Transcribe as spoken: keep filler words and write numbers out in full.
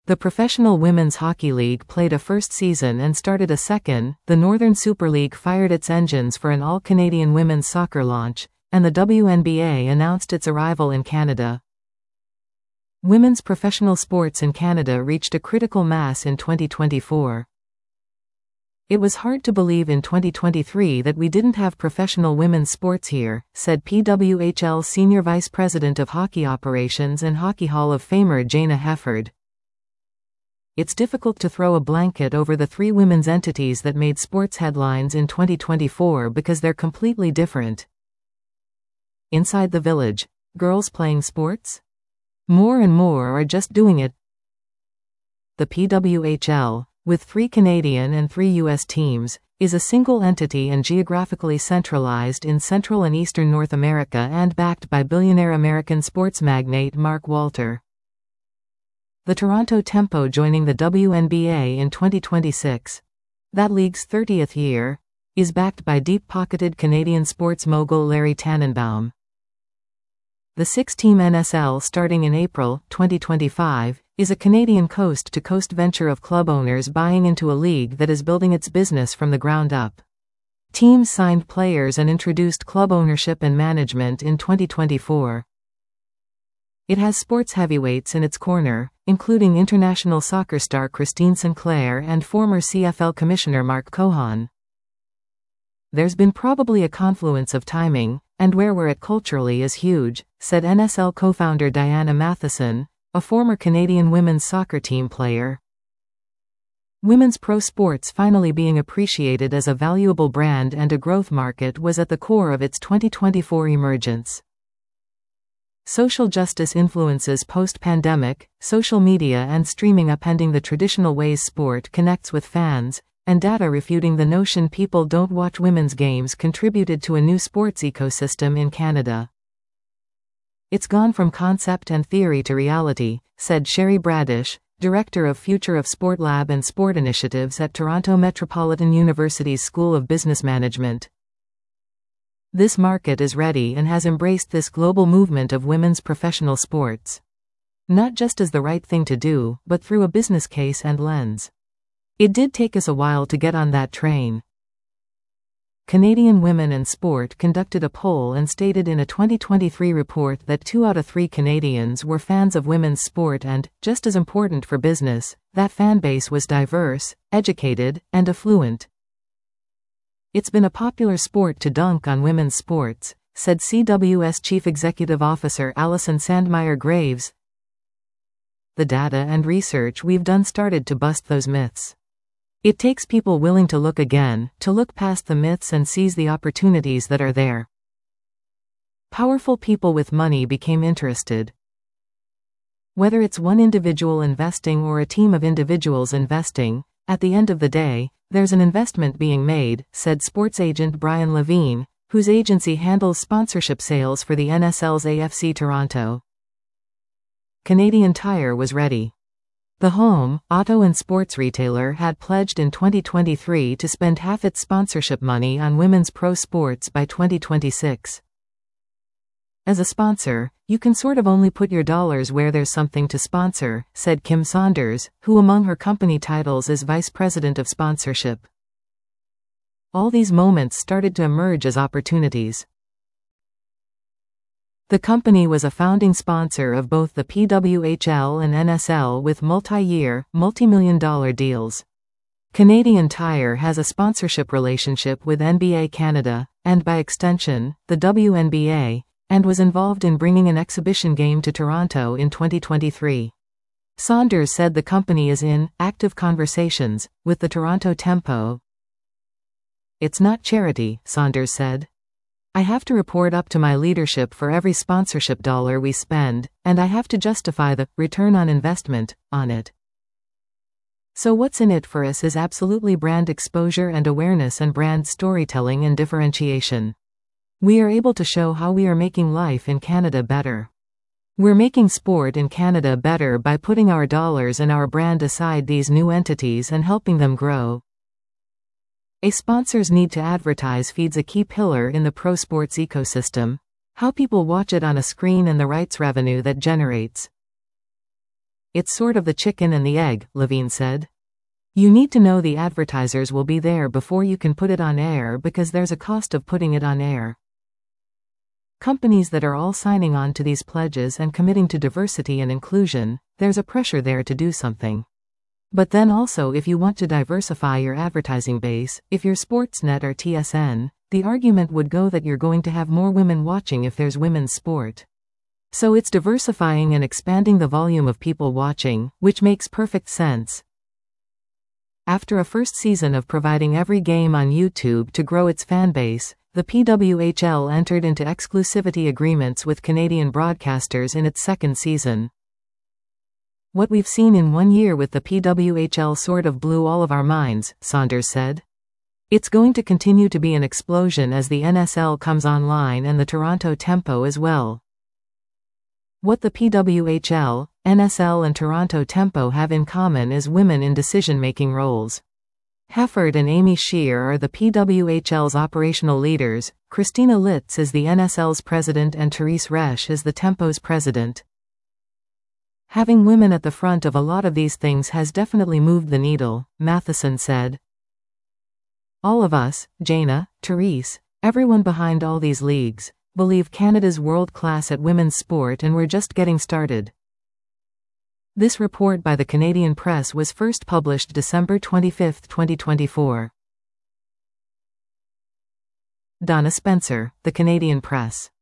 The Professional Women's Hockey League played a first season and started a second. The Northern Super League fired its engines for an all-Canadian women's soccer launch, and the W N B A announced its arrival in Canada. Women's professional sports in Canada reached a critical mass in twenty twenty-four. It was hard to believe in twenty twenty-three that we didn't have professional women's sports here, said P W H L Senior Vice President of Hockey Operations and Hockey Hall of Famer Jayna Hefford. It's difficult to throw a blanket over the three women's entities that made sports headlines in twenty twenty-four because they're completely different. Inside the Village, girls playing sports? More and more are just doing it. The P W H L, with three Canadian and three U S teams, is a single entity and geographically centralized in Central and Eastern North America and backed by billionaire American sports magnate Mark Walter. The Toronto Tempo joining the W N B A in twenty twenty-six, that league's thirtieth year, is backed by deep-pocketed Canadian sports mogul Larry Tannenbaum. The six-team N S L starting in April twenty twenty-five is a Canadian coast-to-coast venture of club owners buying into a league that is building its business from the ground up. Teams signed players and introduced club ownership and management in twenty twenty-four. It has sports heavyweights in its corner, including international soccer star Christine Sinclair and former C F L Commissioner Mark Cohon. There's been probably a confluence of timing, and where we're at culturally is huge, said N S L co-founder Diana Matheson, a former Canadian women's soccer team player. Women's pro sports finally being appreciated as a valuable brand and a growth market was at the core of its twenty twenty-four emergence. Social justice influences post-pandemic, social media and streaming upending the traditional ways sport connects with fans, and data refuting the notion people don't watch women's games contributed to a new sports ecosystem in Canada. It's gone from concept and theory to reality, said Sherry Bradish, Director of Future of Sport Lab and Sport Initiatives at Toronto Metropolitan University's School of Business Management. This market is ready and has embraced this global movement of women's professional sports. Not just as the right thing to do, but through a business case and lens. It did take us a while to get on that train. Canadian Women in Sport conducted a poll and stated in a twenty twenty-three report that two out of three Canadians were fans of women's sport and, just as important for business, that fan base was diverse, educated, and affluent. It's been a popular sport to dunk on women's sports, said C W S Chief Executive Officer Alison Sandmeyer Graves. The data and research we've done started to bust those myths. It takes people willing to look again, to look past the myths and seize the opportunities that are there. Powerful people with money became interested. Whether it's one individual investing or a team of individuals investing, at the end of the day, there's an investment being made, said sports agent Brian Levine, whose agency handles sponsorship sales for the N S L's A F C Toronto. Canadian Tire was ready. The home, auto and sports retailer had pledged in twenty twenty-three to spend half its sponsorship money on women's pro sports by twenty twenty-six. As a sponsor, you can sort of only put your dollars where there's something to sponsor, said Kim Saunders, who among her company titles is Vice President of Sponsorship. All these moments started to emerge as opportunities. The company was a founding sponsor of both the P W H L and N S L with multi-year, multi-million dollar deals. Canadian Tire has a sponsorship relationship with N B A Canada, and by extension, the W N B A, and was involved in bringing an exhibition game to Toronto in twenty twenty-three. Saunders said the company is in active conversations with the Toronto Tempo. It's not charity, Saunders said. I have to report up to my leadership for every sponsorship dollar we spend, and I have to justify the return on investment on it. So what's in it for us is absolutely brand exposure and awareness and brand storytelling and differentiation. We are able to show how we are making life in Canada better. We're making sport in Canada better by putting our dollars and our brand aside these new entities and helping them grow. A sponsor's need to advertise feeds a key pillar in the pro sports ecosystem, how people watch it on a screen and the rights revenue that generates. It's sort of the chicken and the egg, Levine said. You need to know the advertisers will be there before you can put it on air because there's a cost of putting it on air. Companies that are all signing on to these pledges and committing to diversity and inclusion, there's a pressure there to do something. But then also if you want to diversify your advertising base, if you're Sportsnet or T S N, the argument would go that you're going to have more women watching if there's women's sport. So it's diversifying and expanding the volume of people watching, which makes perfect sense. After a first season of providing every game on YouTube to grow its fanbase, the P W H L entered into exclusivity agreements with Canadian broadcasters in its second season. What we've seen in one year with the P W H L sort of blew all of our minds, Saunders said. It's going to continue to be an explosion as the N S L comes online and the Toronto Tempo as well. What the P W H L, N S L and Toronto Tempo have in common is women in decision-making roles. Hefford and Amy Shear are the P W H L's operational leaders, Christina Litz is the N S L's president and Therese Resch is the Tempo's president. Having women at the front of a lot of these things has definitely moved the needle, Matheson said. All of us, Jana, Therese, everyone behind all these leagues, believe Canada's world-class at women's sport and we're just getting started. This report by the Canadian Press was first published December twenty-fifth, twenty twenty-four. Donna Spencer, The Canadian Press.